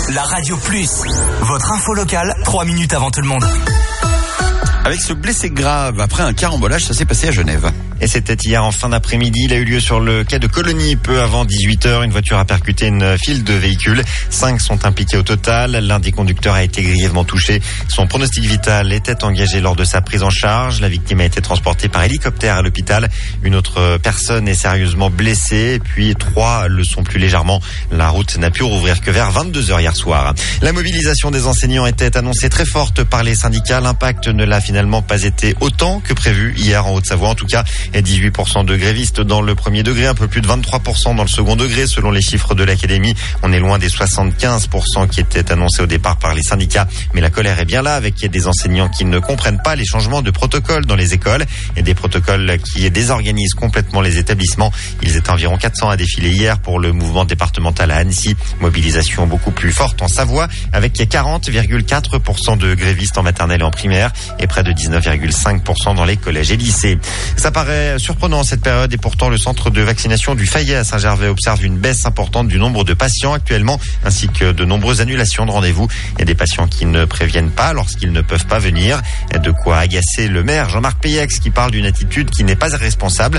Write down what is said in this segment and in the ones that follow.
La Radio Plus, votre info locale, 3 minutes avant tout le monde. Avec ce blessé grave après un carambolage, ça s'est passé à Genève. Et c'était hier en fin d'après-midi. Il a eu lieu sur le quai de Colonie, peu avant 18h. Une voiture a percuté une file de véhicules. 5 sont impliqués au total. L'un des conducteurs a été grièvement touché. Son pronostic vital était engagé lors de sa prise en charge. La victime a été transportée par hélicoptère à l'hôpital. Une autre personne est sérieusement blessée. Et puis 3 le sont plus légèrement. La route n'a pu rouvrir que vers 22h hier soir. La mobilisation des enseignants était annoncée très forte par les syndicats. L'impact ne l'a finalement pas été autant que prévu hier en Haute-Savoie. En tout cas, 18% de grévistes dans le premier degré, un peu plus de 23% dans le second degré. Selon les chiffres de l'Académie, on est loin des 75% qui étaient annoncés au départ par les syndicats. Mais la colère est bien là, avec des enseignants qui ne comprennent pas les changements de protocole dans les écoles et des protocoles qui désorganisent complètement les établissements. Ils étaient environ 400 à défiler hier pour le mouvement départemental à Annecy. Mobilisation beaucoup plus forte en Savoie, avec 40,4% de grévistes en maternelle et en primaire et près de 19,5% dans les collèges et lycées. Ça paraît surprenant cette période et pourtant le centre de vaccination du Fayet à Saint-Gervais observe une baisse importante du nombre de patients actuellement ainsi que de nombreuses annulations de rendez-vous. Il y a des patients qui ne préviennent pas lorsqu'ils ne peuvent pas venir. De quoi agacer le maire Jean-Marc Peyex qui parle d'une attitude qui n'est pas responsable.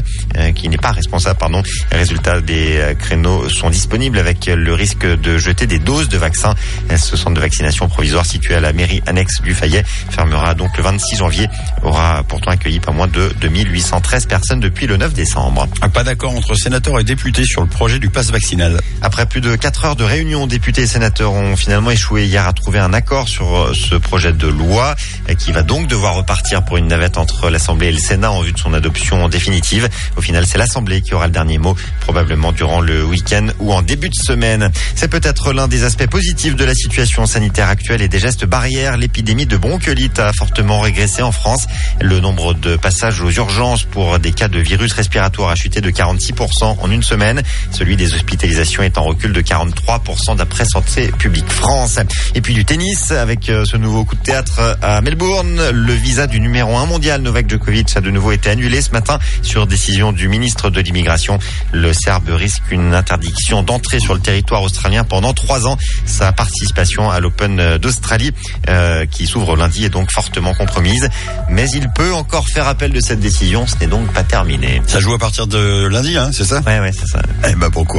Résultat, des créneaux sont disponibles avec le risque de jeter des doses de vaccins. Ce centre de vaccination provisoire situé à la mairie annexe du Fayet fermera donc le 26 janvier. Aura pourtant accueilli pas moins de 2813 personnes depuis le 9 décembre. Pas d'accord entre sénateurs et députés sur le projet du pass vaccinal. Après plus de 4 heures de réunion, députés et sénateurs ont finalement échoué hier à trouver un accord sur ce projet de loi qui va donc devoir repartir pour une navette entre l'Assemblée et le Sénat en vue de son adoption définitive. Au final, c'est l'Assemblée qui aura le dernier mot, probablement durant le week-end ou en début de semaine. C'est peut-être l'un des aspects positifs de la situation sanitaire actuelle et des gestes barrières. L'épidémie de bronchiolite a fortement régressé en France. Le nombre de passages aux urgences pour des cas de virus respiratoire a chuté de 46% en une semaine. Celui des hospitalisations est en recul de 43% d'après Santé publique France. Et puis du tennis avec ce nouveau coup de théâtre à Melbourne. Le visa du numéro 1 mondial Novak Djokovic a de nouveau été annulé ce matin sur décision du ministre de l'Immigration. Le Serbe risque une interdiction d'entrée sur le territoire australien pendant 3 ans. Sa participation à l'Open d'Australie qui s'ouvre lundi est donc fortement compromise. Mais il peut encore faire appel de cette décision. Ce n'est donc pas terminé. Ça joue à partir de lundi, c'est ça ? Ouais, c'est ça. Bon courage.